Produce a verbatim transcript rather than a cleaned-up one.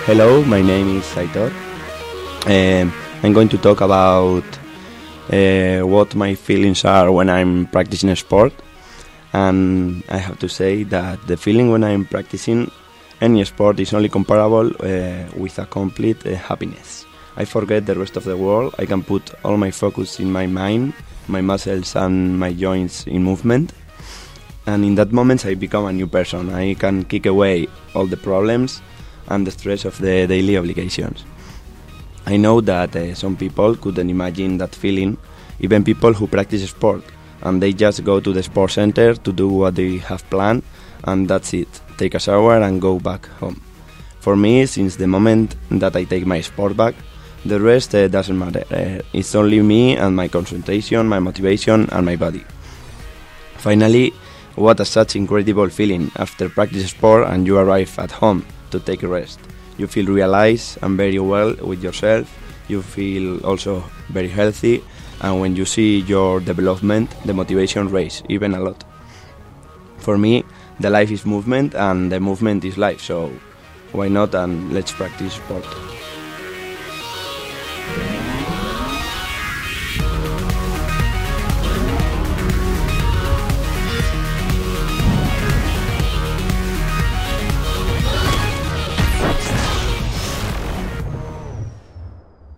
Hello, my name is Aitor. Um, I'm going to talk about uh, what my feelings are when I'm practicing a sport. And I have to say that the feeling when I'm practicing any sport is only comparable uh, with a complete uh, happiness. I forget the rest of the world. I can put all my focus in my mind, my muscles and my joints in movement. And in that moment I become a new person. I can kick away all the problems and the stress of the daily obligations. I know that uh, some people couldn't imagine that feeling, even people who practice sport, and they just go to the sports center to do what they have planned, and that's it. Take a shower and go back home. For me, since the moment that I take my sport bag, the rest uh, doesn't matter. Uh, it's only me and my concentration, my motivation, and my body. Finally, what a such incredible feeling after practice sport and you arrive at home to take a rest. You feel realized and very well with yourself. You feel also very healthy, and when you see your development, the motivation raises even a lot. For me, the life is movement and the movement is life, so why not, and let's practice sport.